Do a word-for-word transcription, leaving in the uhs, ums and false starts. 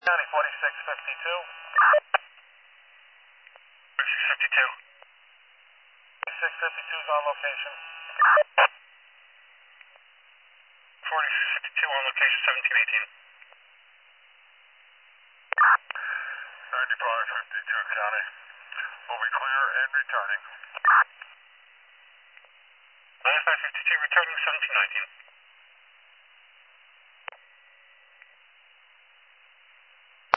County forty-six fifty-two. forty-six fifty-two. forty-six fifty-two is on location. forty-six fifty-two on location, seventeen eighteen. ninety-five fifty-two County. Will be clear and returning. ninety-five fifty-two returning, seventeen nineteen.